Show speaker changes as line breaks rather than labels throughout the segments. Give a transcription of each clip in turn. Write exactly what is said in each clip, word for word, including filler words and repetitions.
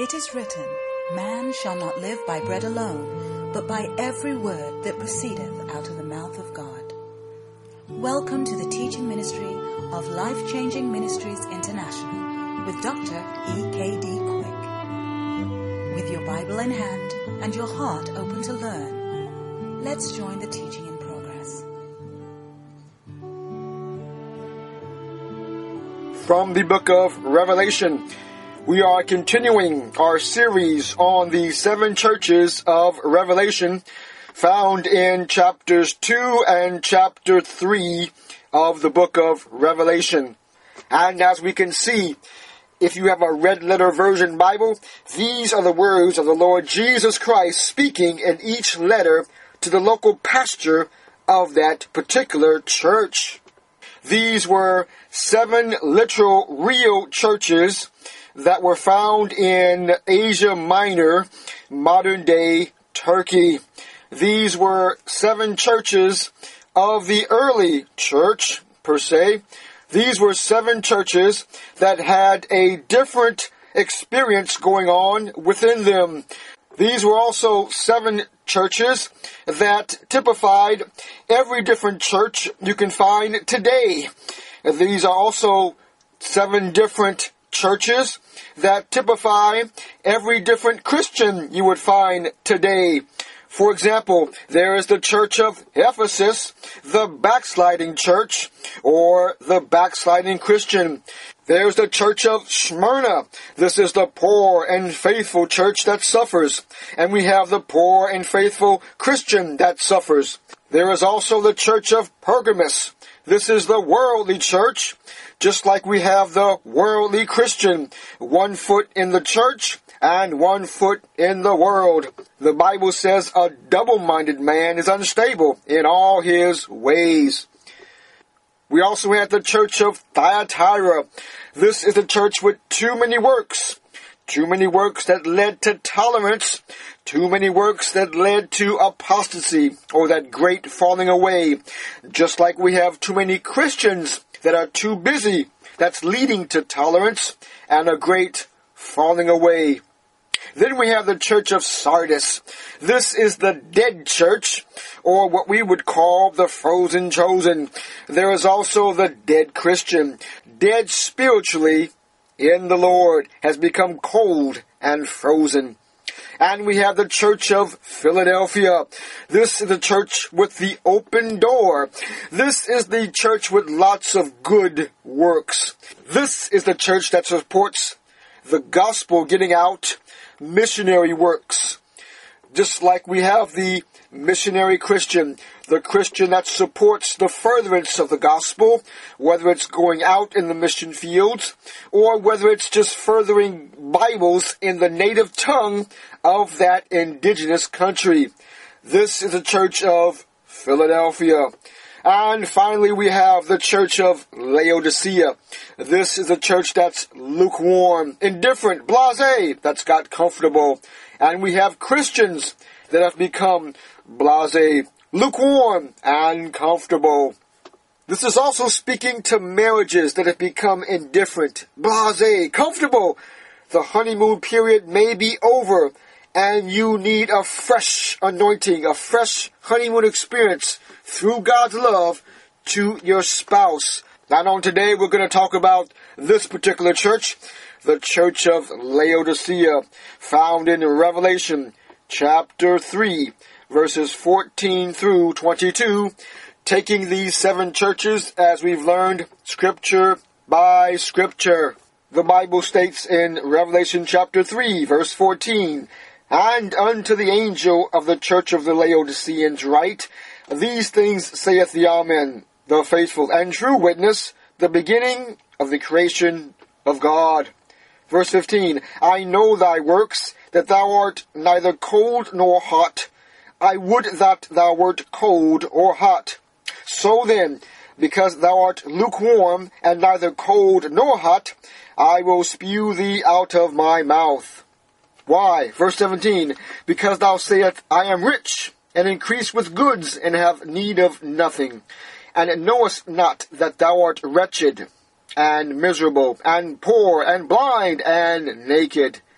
It is written, Man shall not live by bread alone, but by every word that proceedeth out of the mouth of God. Welcome to the teaching ministry of Life Changing Ministries International with Doctor E K D Quick. With your Bible in hand and your heart open to learn, let's join the teaching in progress.
From the book of Revelation, we are continuing our series on the seven churches of Revelation found in chapters two and chapter three of the book of Revelation. And as we can see, if you have a red letter version Bible, these are the words of the Lord Jesus Christ speaking in each letter to the local pastor of that particular church. These were seven literal, real churches that were found in Asia Minor, modern-day Turkey. These were seven churches of the early church, per se. These were seven churches that had a different experience going on within them. These were also seven churches that typified every different church you can find today. These are also seven different churches that typify every different Christian you would find today. For example, there is the church of Ephesus, the backsliding church, or the backsliding Christian. There's the church of Smyrna. This is the poor and faithful church that suffers. And we have the poor and faithful Christian that suffers. There is also the church of Pergamos. This is the worldly church, just like we have the worldly Christian, one foot in the church and one foot in the world. The Bible says a double-minded man is unstable in all his ways. We also have the church of Thyatira. This is a church with too many works. Too many works that led to tolerance. Too many works that led to apostasy, or that great falling away. Just like we have too many Christians that are too busy. That's leading to tolerance and a great falling away. Then we have the church of Sardis. This is the dead church, or what we would call the frozen chosen. There is also the dead Christian, dead spiritually in the Lord, has become cold and frozen. And we have the church of Philadelphia. This is the church with the open door. This is the church with lots of good works. This is the church that supports the gospel getting out, missionary works. Just like we have the missionary Christian, the Christian that supports the furtherance of the gospel, whether it's going out in the mission fields, or whether it's just furthering Bibles in the native tongue of that indigenous country. This is the church of Philadelphia. And finally, we have the church of Laodicea. This is a church that's lukewarm, indifferent, blasé, that's got comfortable. And we have Christians that have become blasé, lukewarm, and comfortable. This is also speaking to marriages that have become indifferent, blasé, comfortable. The honeymoon period may be over, and you need a fresh anointing, a fresh honeymoon experience through God's love to your spouse. Now on today, we're going to talk about this particular church, the church of Laodicea, found in Revelation chapter three, verses fourteen through twenty-two, taking these seven churches as we've learned scripture by scripture. The Bible states in Revelation chapter three, verse fourteen, And unto the angel of the church of the Laodiceans write, These things saith the Amen, the faithful and true witness, the beginning of the creation of God. Verse fifteen, I know thy works, that thou art neither cold nor hot. I would that thou wert cold or hot. So then, because thou art lukewarm, and neither cold nor hot, I will spew thee out of my mouth. Why? Verse seventeen, Because thou sayest, I am rich, and increase with goods, and have need of nothing, and knowest not that thou art wretched, and miserable, and poor, and blind, and naked.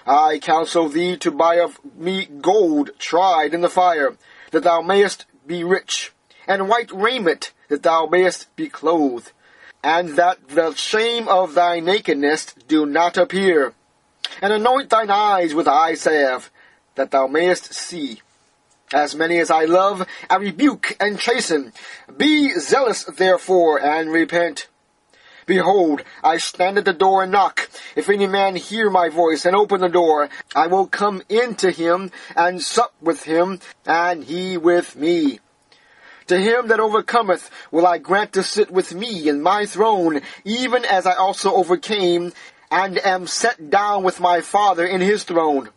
I counsel thee to buy of me gold tried in the fire, that thou mayest be rich, and white raiment, that thou mayest be clothed, and that the shame of thy nakedness do not appear. And anoint thine eyes with eye salve, that thou mayest see. As many as I love, I rebuke and chasten. Be zealous therefore, and repent. Behold, I stand at the door and knock. If any man hear my voice and open the door, I will come in to him and sup with him, and he with me. To him that overcometh will I grant to sit with me in my throne, even as I also overcame, and am set down with my Father in his throne.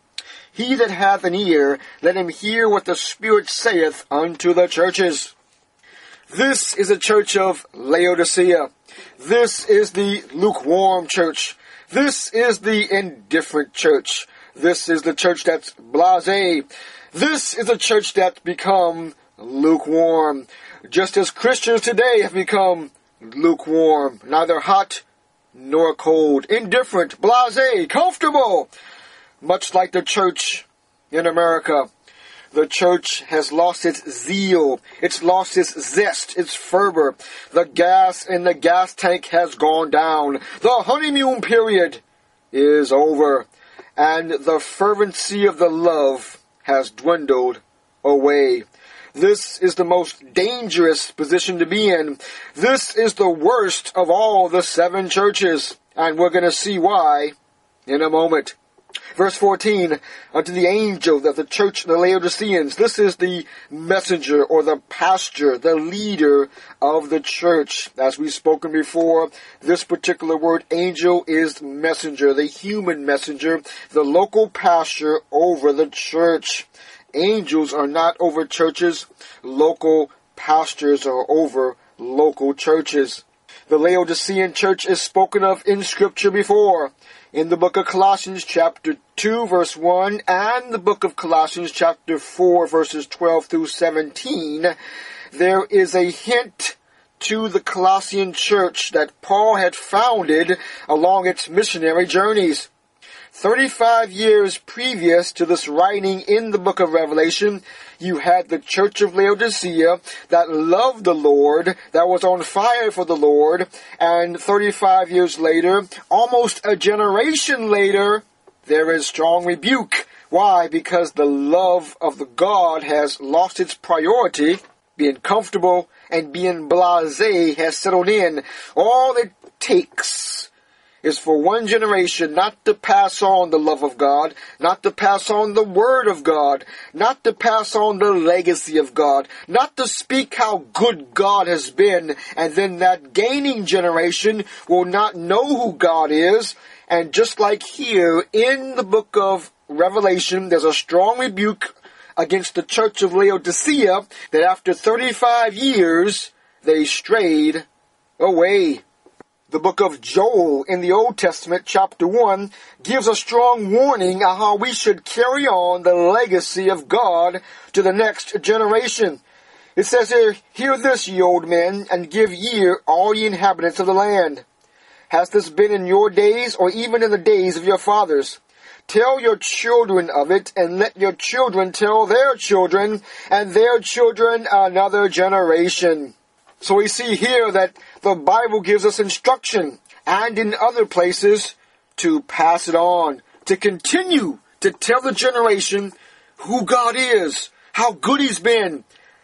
He that hath an ear, let him hear what the Spirit saith unto the churches. This is a church of Laodicea. This is the lukewarm church. This is the indifferent church. This is the church that's blasé. This is a church that's become lukewarm. Just as Christians today have become lukewarm, neither hot nor cold, indifferent, blasé, comfortable. Much like the church in America. The church has lost its zeal. It's lost its zest, its fervor. The gas in the gas tank has gone down. The honeymoon period is over. And the fervency of the love has dwindled away. This is the most dangerous position to be in. This is the worst of all the seven churches. And we're going to see why in a moment. Verse fourteen, unto the angel of the church of the Laodiceans. This is the messenger or the pastor, the leader of the church. As we've spoken before, this particular word angel is messenger, the human messenger, the local pastor over the church. Angels are not over churches. Local pastors are over local churches. The Laodicean church is spoken of in Scripture before. In the book of Colossians chapter two verse one and the book of Colossians chapter four verses twelve through seventeen, there is a hint to the Colossian church that Paul had founded along its missionary journeys. Thirty-five years previous to this writing in the book of Revelation, you had the church of Laodicea that loved the Lord, that was on fire for the Lord, and thirty-five years later, almost a generation later, there is strong rebuke. Why? Because the love of the God has lost its priority. Being comfortable and being blasé has settled in. All it takes is for one generation not to pass on the love of God, not to pass on the Word of God, not to pass on the legacy of God, not to speak how good God has been, and then that gaining generation will not know who God is. And just like here in the book of Revelation, there's a strong rebuke against the church of Laodicea that after thirty-five years, they strayed away. The book of Joel in the Old Testament, chapter one, gives a strong warning on how we should carry on the legacy of God to the next generation. It says here, hear this, ye old men, and give ear, all ye inhabitants of the land. Has this been in your days, or even in the days of your fathers? Tell your children of it, and let your children tell their children, and their children another generation. So we see here that the Bible gives us instruction, and in other places, to pass it on, to continue to tell the generation who God is, how good He's been,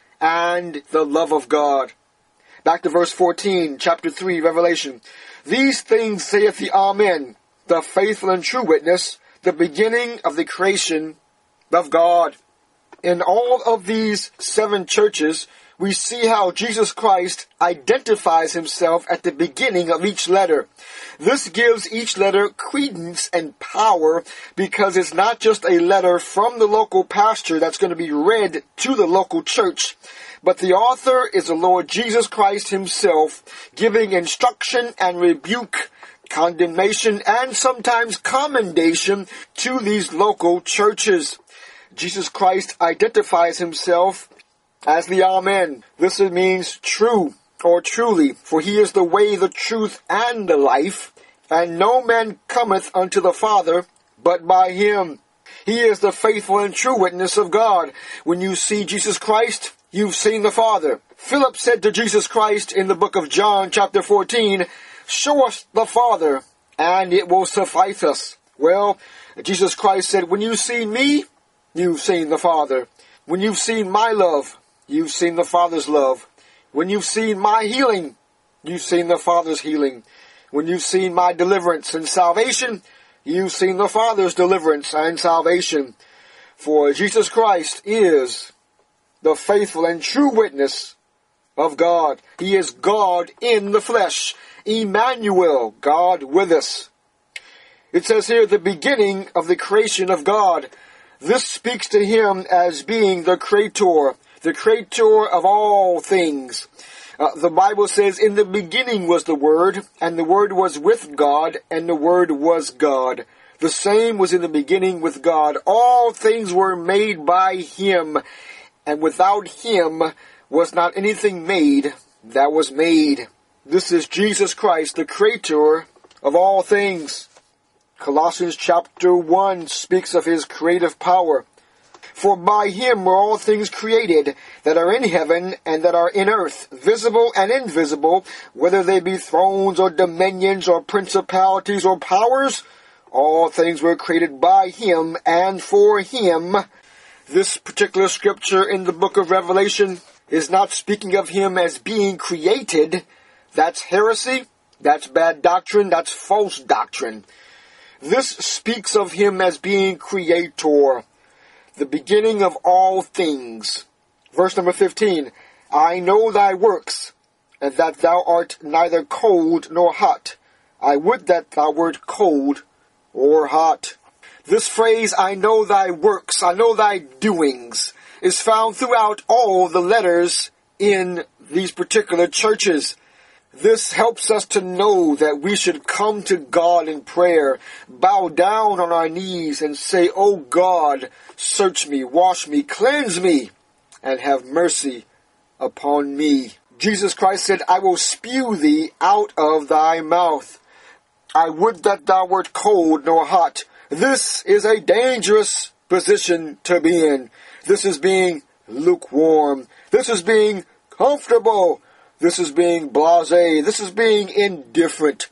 and the love of God. Back to verse fourteen, chapter three, Revelation. These things saith the Amen, the faithful and true witness, the beginning of the creation of God. In all of these seven churches, we see how Jesus Christ identifies Himself at the beginning of each letter. This gives each letter credence and power because it's not just a letter from the local pastor that's going to be read to the local church, but the author is the Lord Jesus Christ Himself, giving instruction and rebuke, condemnation, and sometimes commendation to these local churches. Jesus Christ identifies Himself as the Amen. This means true or truly, for He is the way, the truth, and the life, and no man cometh unto the Father but by him. He is the faithful and true witness of God. When you see Jesus Christ, you've seen the Father. Philip said to Jesus Christ in the book of John, chapter fourteen, "Show us the Father, and it will suffice us." Well, Jesus Christ said, when you've seen me, you've seen the Father. When you've seen my love, you've seen the Father's love. When you've seen my healing, you've seen the Father's healing. When you've seen my deliverance and salvation, you've seen the Father's deliverance and salvation. For Jesus Christ is the faithful and true witness of God. He is God in the flesh. Emmanuel, God with us. It says here, the beginning of the creation of God. This speaks to him as being the creator, the creator of all things. Uh, the Bible says, in the beginning was the Word, and the Word was with God, and the Word was God. The same was in the beginning with God. All things were made by him, and without him was not anything made that was made. This is Jesus Christ, the creator of all things. Colossians chapter one speaks of his creative power. For by him were all things created, that are in heaven and that are in earth, visible and invisible, whether they be thrones or dominions or principalities or powers. All things were created by him and for him. This particular scripture in the book of Revelation is not speaking of him as being created. That's heresy, that's bad doctrine, that's false doctrine. This speaks of him as being creator, the beginning of all things. Verse number fifteen, I know thy works, and that thou art neither cold nor hot. I would that thou wert cold or hot. This phrase, I know thy works, I know thy doings, is found throughout all the letters in these particular churches. This helps us to know that we should come to God in prayer, bow down on our knees and say, O God, search me, wash me, cleanse me, and have mercy upon me. Jesus Christ said, I will spew thee out of thy mouth. I would that thou wert cold nor hot. This is a dangerous position to be in. This is being lukewarm. This is being comfortable. This is being blasé. This is being indifferent.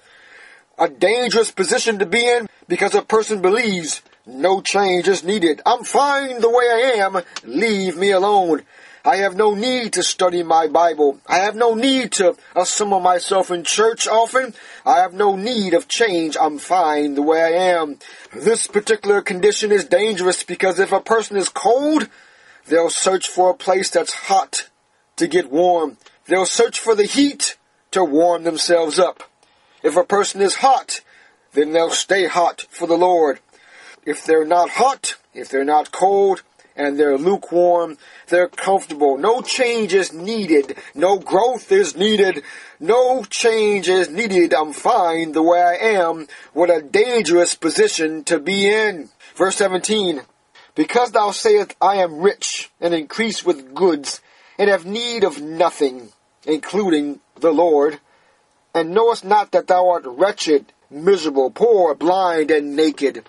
A dangerous position to be in because a person believes no change is needed. I'm fine the way I am. Leave me alone. I have no need to study my Bible. I have no need to assemble myself in church often. I have no need of change. I'm fine the way I am. This particular condition is dangerous because if a person is cold, they'll search for a place that's hot to get warm. They'll search for the heat to warm themselves up. If a person is hot, then they'll stay hot for the Lord. If they're not hot, if they're not cold, and they're lukewarm, they're comfortable. No change is needed. No growth is needed. No change is needed. I'm fine the way I am. What a dangerous position to be in. Verse seventeen, because thou sayest, I am rich, and increase with goods, and have need of nothing, including the Lord, and knowest not that thou art wretched, miserable, poor, blind, and naked.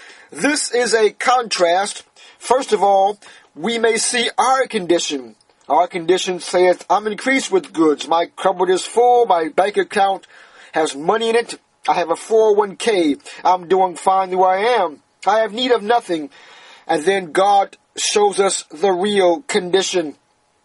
This is a contrast. First of all, we may see our condition. Our condition saith, I'm increased with goods. My cupboard is full. My bank account has money in it. I have a four oh one k. I'm doing fine the way I am. I have need of nothing. And then God shows us the real condition.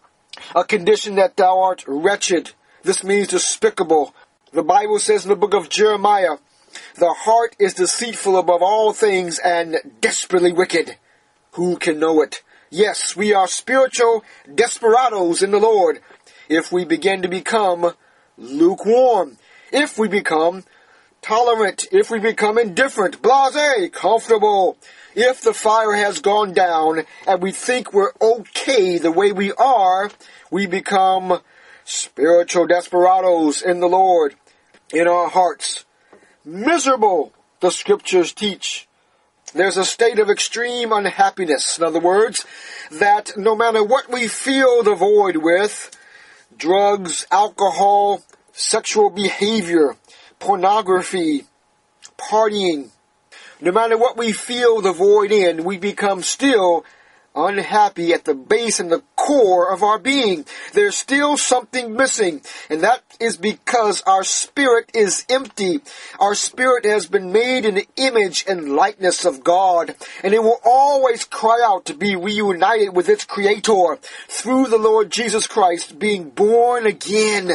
A condition that thou art wretched. This means despicable. The Bible says in the book of Jeremiah, the heart is deceitful above all things and desperately wicked. Who can know it? Yes, we are spiritual desperados in the Lord if we begin to become lukewarm, if we become tolerant, if we become indifferent, blasé, comfortable. If the fire has gone down and we think we're okay the way we are, we become spiritual desperados in the Lord, in our hearts. Miserable, the scriptures teach. There's a state of extreme unhappiness. In other words, that no matter what we fill the void with, drugs, alcohol, sexual behavior, pornography, partying, No matter what we feel the void in, we become still unhappy at the base and the core of our being. There's still something missing, and that is because our spirit is empty. Our spirit has been made in the image and likeness of God, and it will always cry out to be reunited with its Creator through the Lord Jesus Christ being born again.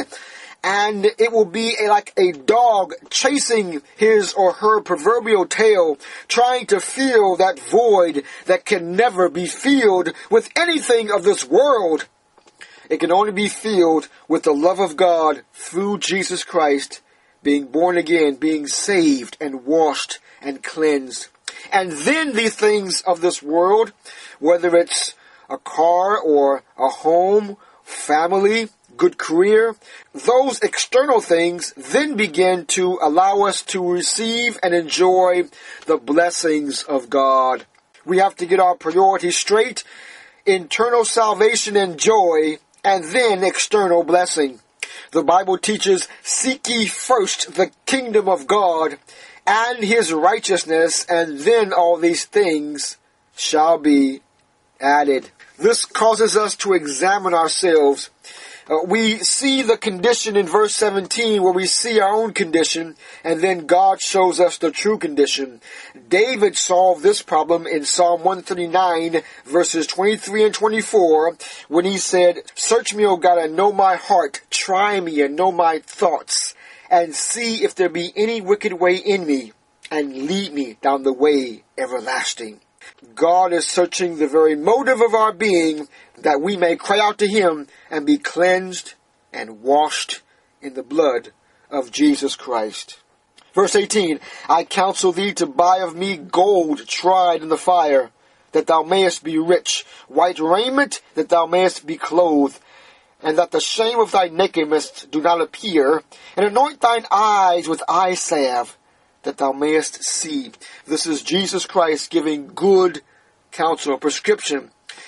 And it will be a, like a dog chasing his or her proverbial tail, trying to fill that void that can never be filled with anything of this world. It can only be filled with the love of God through Jesus Christ, being born again, being saved and washed and cleansed. And then these things of this world, whether it's a car or a home, family, good career, those external things then begin to allow us to receive and enjoy the blessings of God. We have to get our priorities straight, internal salvation and joy, and then external blessing. The Bible teaches, seek ye first the kingdom of God and his righteousness, and then all these things shall be added. This causes us to examine ourselves. Uh, we see the condition in verse seventeen where we see our own condition, and then God shows us the true condition. David solved this problem in Psalm one thirty-nine verses twenty-three and twenty-four when he said, search me, O God, and know my heart. Try me and know my thoughts, and see if there be any wicked way in me, and lead me down the way everlasting. God is searching the very motive of our being, that we may cry out to him and be cleansed and washed in the blood of Jesus Christ. Verse eighteen, I counsel thee to buy of me gold tried in the fire, that thou mayest be rich, white raiment, that thou mayest be clothed, and that the shame of thy nakedness do not appear, and anoint thine eyes with eye salve, that thou mayest see. This is Jesus Christ giving good counsel, a prescription.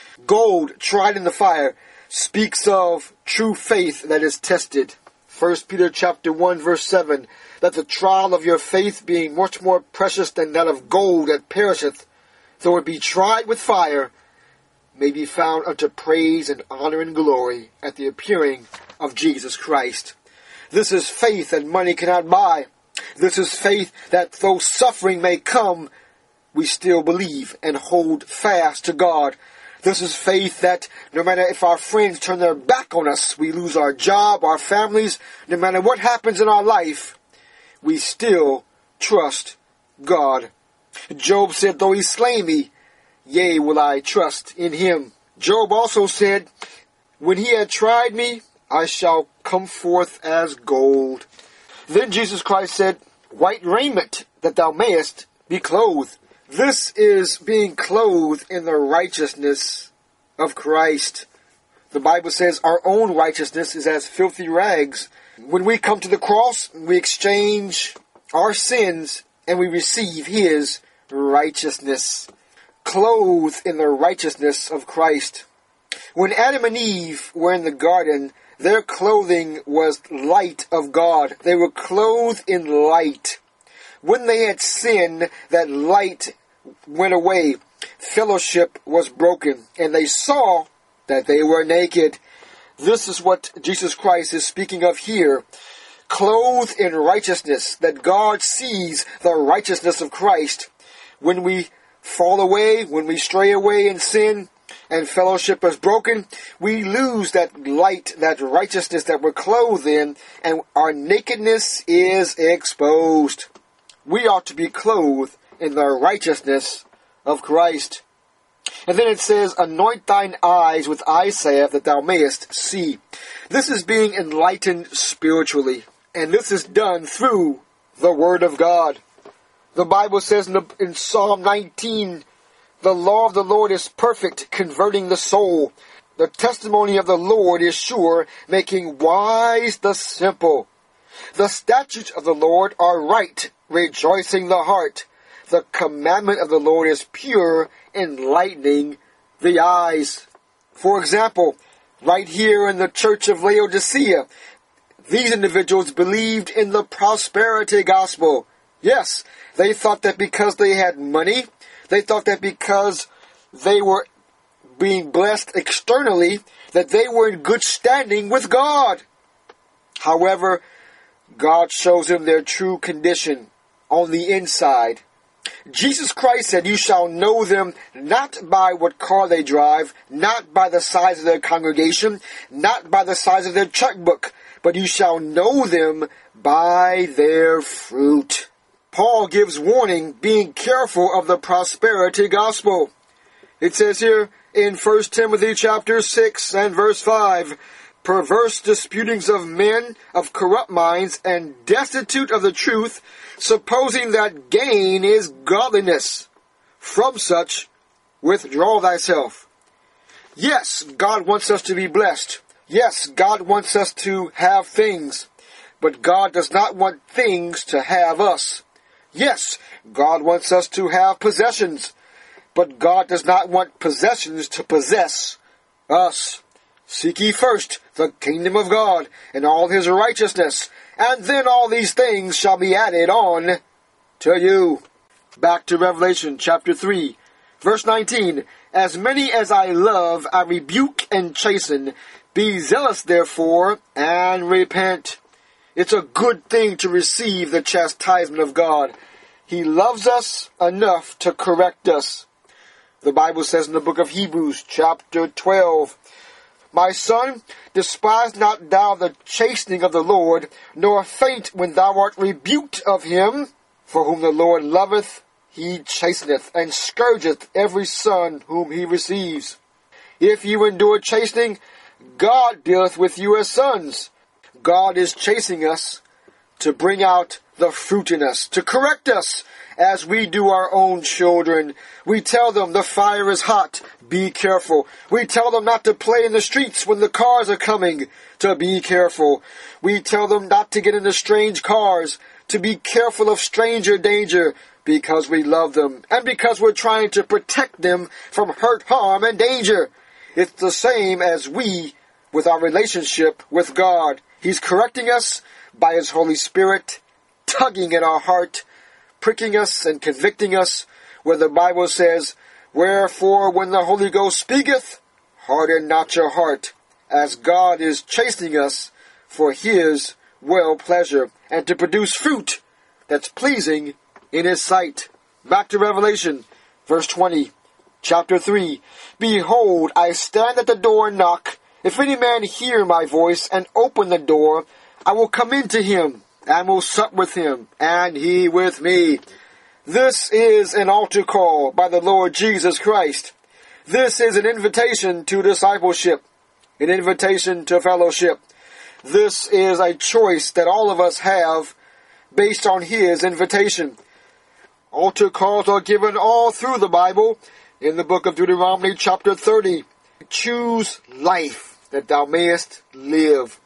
Gold tried in the fire speaks of true faith that is tested. First Peter chapter one verse seven, that the trial of your faith being much more precious than that of gold that perisheth, though it be tried with fire, may be found unto praise and honor and glory at the appearing of Jesus Christ. This is faith that money cannot buy. This is faith that though suffering may come, we still believe and hold fast to God. This is faith that no matter if our friends turn their back on us, we lose our job, our families, no matter what happens in our life, we still trust God. Job said, though he slay me, yea, will I trust in him. Job also said, when he had tried me, I shall come forth as gold. Then Jesus Christ said, white raiment, that thou mayest be clothed. This is being clothed in the righteousness of Christ. The Bible says our own righteousness is as filthy rags. When we come to the cross, we exchange our sins and we receive his righteousness. Clothed in the righteousness of Christ. When Adam and Eve were in the garden, their clothing was light of God. They were clothed in light. When they had sinned, that light went away. Fellowship was broken, and they saw that they were naked. This is what Jesus Christ is speaking of here. Clothed in righteousness, that God sees the righteousness of Christ. When we fall away, when we stray away in sin, and fellowship is broken, we lose that light, that righteousness that we're clothed in, and our nakedness is exposed. We ought to be clothed in the righteousness of Christ. And then it says, anoint thine eyes with eye salve that thou mayest see. This is being enlightened spiritually. And this is done through the Word of God. The Bible says in, the, in Psalm nineteen, the law of the Lord is perfect, converting the soul. The testimony of the Lord is sure, making wise the simple. The statutes of the Lord are right, rejoicing the heart. The commandment of the Lord is pure, enlightening the eyes. For example, right here in the church of Laodicea, these individuals believed in the prosperity gospel. Yes, they thought that because they had money, they thought that because they were being blessed externally, that they were in good standing with God. However, God shows them their true condition on the inside. Jesus Christ said, "You shall know them not by what car they drive, not by the size of their congregation, not by the size of their checkbook, but you shall know them by their fruit." Paul gives warning, being careful of the prosperity gospel. It says here in First Timothy chapter six and verse five, "Perverse disputings of men of corrupt minds and destitute of the truth, supposing that gain is godliness. From such, withdraw thyself." Yes, God wants us to be blessed. Yes, God wants us to have things. But God does not want things to have us. Yes, God wants us to have possessions. But God does not want possessions to possess us. "Seek ye first the kingdom of God and all his righteousness, and then all these things shall be added on to you." Back to Revelation chapter three, verse nineteen. "As many as I love, I rebuke and chasten. Be zealous therefore, and repent." It's a good thing to receive the chastisement of God. He loves us enough to correct us. The Bible says in the book of Hebrews chapter twelve, "My son, despise not thou the chastening of the Lord, nor faint when thou art rebuked of him. For whom the Lord loveth, he chasteneth, and scourgeth every son whom he receives." If you endure chastening, God dealeth with you as sons. God is chasing us to bring out the fruit in us, to correct us as we do our own children. We tell them the fire is hot, be careful. We tell them not to play in the streets when the cars are coming, to be careful. We tell them not to get into strange cars, to be careful of stranger danger, because we love them and because we're trying to protect them from hurt, harm, and danger. It's the same as we with our relationship with God. He's correcting us by his Holy Spirit, tugging at our heart, pricking us and convicting us, where the Bible says, "Wherefore when the Holy Ghost speaketh, harden not your heart," as God is chastening us for his well pleasure and to produce fruit that's pleasing in his sight. Back to Revelation, verse twenty, chapter three. "Behold, I stand at the door and knock. If any man hear my voice and open the door, I will come into him, and will sup with him, and he with me." This is an altar call by the Lord Jesus Christ. This is an invitation to discipleship, an invitation to fellowship. This is a choice that all of us have based on his invitation. Altar calls are given all through the Bible. In the book of Deuteronomy chapter thirty, "Choose life, that thou mayest live."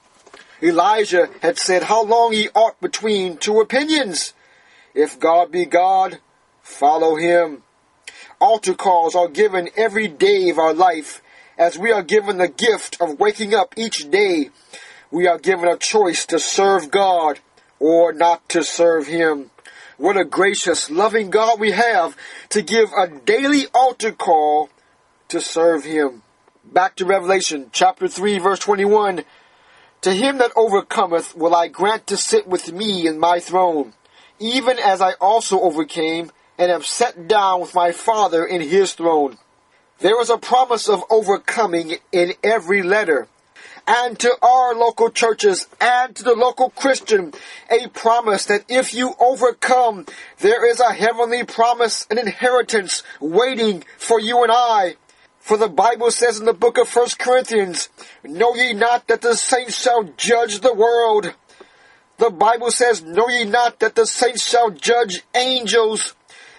Elijah had said, "How long ye ought between two opinions? If God be God, follow him." Altar calls are given every day of our life, as we are given the gift of waking up each day. We are given a choice to serve God or not to serve him. What a gracious, loving God we have to give a daily altar call to serve him. Back to Revelation chapter three, verse twenty-one. "To him that overcometh will I grant to sit with me in my throne, even as I also overcame and have sat down with my Father in his throne." There is a promise of overcoming in every letter. And to our local churches and to the local Christian, a promise that if you overcome, there is a heavenly promise, an inheritance waiting for you and I. For the Bible says in the book of First Corinthians, "Know ye not that the saints shall judge the world?" The Bible says, "Know ye not that the saints shall judge angels?"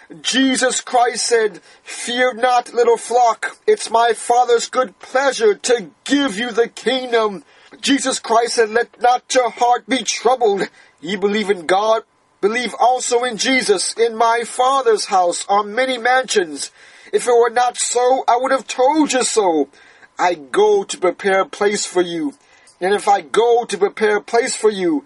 Jesus Christ said, "Fear not, little flock. It's my Father's good pleasure to give you the kingdom." Jesus Christ said, "Let not your heart be troubled. Ye believe in God, believe also in Jesus. In my Father's house are many mansions. If it were not so, I would have told you so. I go to prepare a place for you. And if I go to prepare a place for you,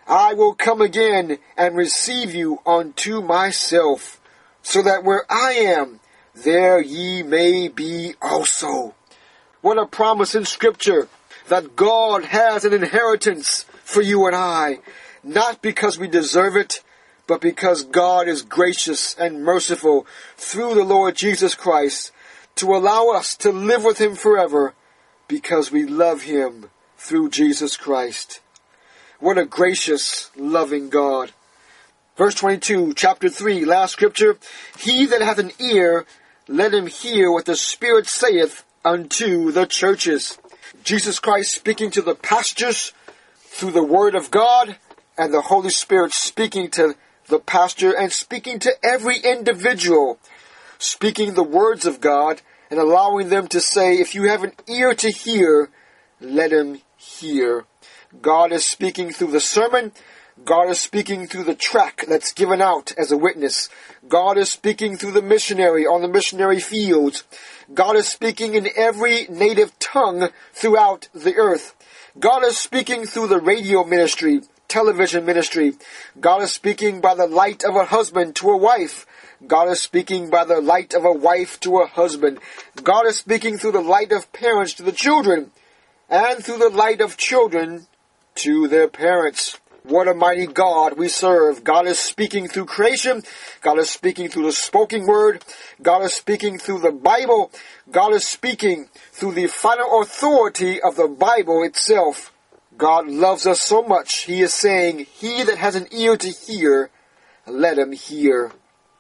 I will come again and receive you unto myself, so that where I am, there ye may be also. What a promise in Scripture, that God has an inheritance for you and I, not because we deserve it, but because God is gracious and merciful through the Lord Jesus Christ to allow us to live with Him forever, because we love Him through Jesus Christ. What a gracious, loving God. Verse twenty-two, chapter three, last scripture. He that hath an ear, let him hear what the Spirit saith unto the churches. Jesus Christ speaking to the pastors through the Word of God, and the Holy Spirit speaking to the pastor and speaking to every individual, speaking the words of God and allowing them to say, if you have an ear to hear, let him hear. God is speaking through the sermon. God is speaking through the tract that's given out as a witness. God is speaking through the missionary on the missionary fields. God is speaking in every native tongue throughout the earth. God is speaking through the radio ministry, television ministry. God is speaking by the light of a husband to a wife. God is speaking by the light of a wife to a husband. God is speaking through the light of parents to the children, and through the light of children to their parents. What a mighty God we serve. God is speaking through creation. God is speaking through the spoken word. God is speaking through the Bible. God is speaking through the final authority of the Bible itself. God loves us so much, He is saying, he that has an ear to hear, let him hear.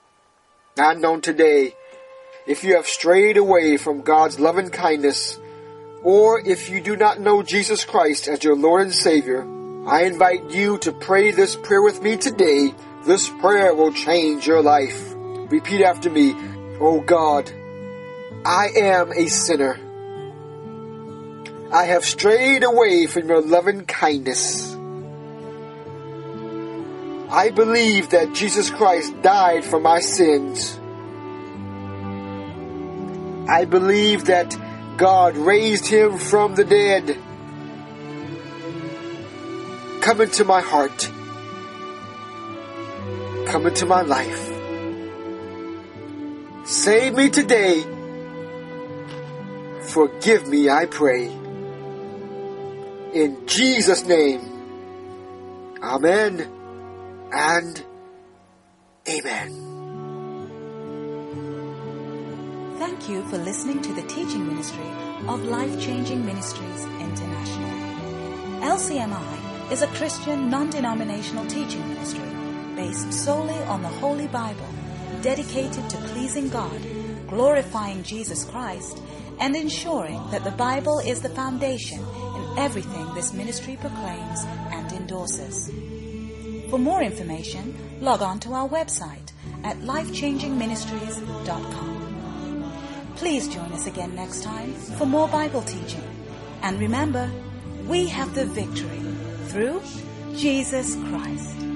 And on today, if you have strayed away from God's loving kindness, or if you do not know Jesus Christ as your Lord and Savior, I invite you to pray this prayer with me today. This prayer will change your life. Repeat after me. Oh God, I am a sinner. I have strayed away from your loving kindness. I believe that Jesus Christ died for my sins. I believe that God raised Him from the dead. Come into my heart. Come into my life. Save me today. Forgive me, I pray. In Jesus' name. Amen and amen.
Thank you for listening to the teaching ministry of Life Changing Ministries International. L C M I is a Christian non-denominational teaching ministry based solely on the Holy Bible, dedicated to pleasing God, glorifying Jesus Christ, and ensuring that the Bible is the foundation in everything this ministry proclaims and endorses. For more information, log on to our website at life changing ministries dot com. Please join us again next time for more Bible teaching. And remember, we have the victory through Jesus Christ.